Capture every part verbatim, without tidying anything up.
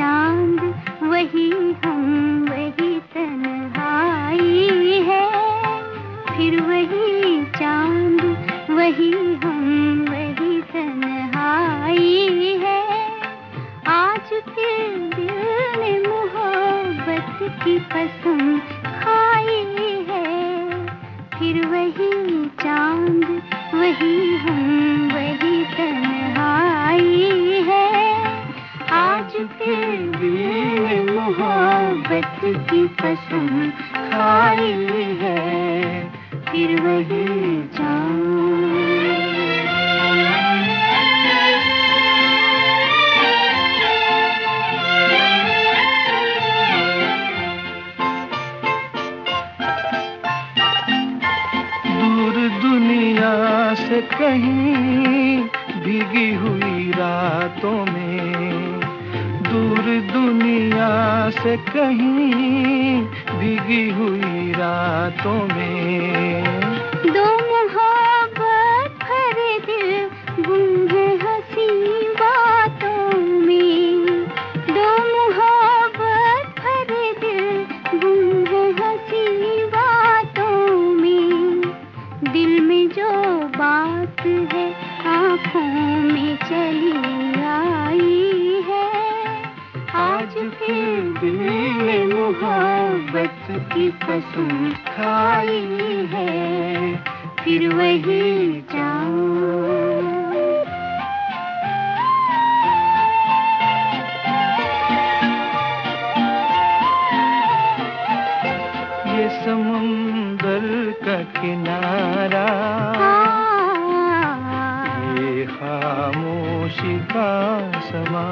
चांद वही हम, वही तन्हाई है। फिर वही चांद वही हम, वही तन्हाई है। आज फिर दिल ने मोहब्बत की कसम खाई है। फिर वही चांद वही हम, वही तन्हाई है। आज फिर दिल ने मोहब्बत की कसम खाई है। फिर वही चांद। दूर दुनिया से कहीं भीगी हुई रातों में, दूर दुनिया से कहीं भीगी हुई रातों में। दो मोहब्बत भरे दिल गुम है हंसी बातों में। दो मोहब्बत भरे दिल गुम है हंसी बातों में। दिल में जो बात है आँखों में चली आई है। आज फिर दिल ने मोहब्बत की कसम खाई है। फिर वही चांद। ये समुंदर का किनारा, ये खामोशी का समा।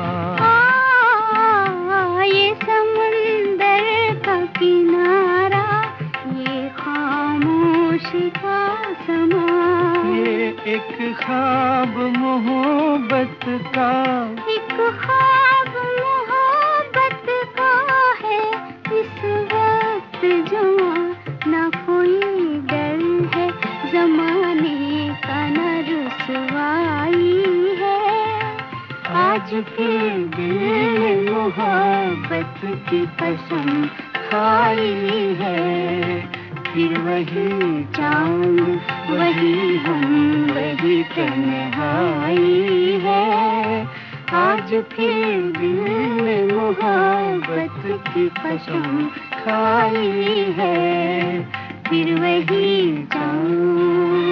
ये समुंदर का किनारा, ये खामोशी का समा। ये एक ख्वाब मोहब्बत का, एक ख्वाब मोहब्बत का है। इस वक्त जमा ना कोई डर है, जमाने का न रुसवाई है। आज फिर दिल ने मोहब्बत की कसम खाई है। फिर वही चांद वही हम, वही तन्हाई है। आज फिर दिल ने मोहब्बत की कसम खाई है। फिर वही चांद।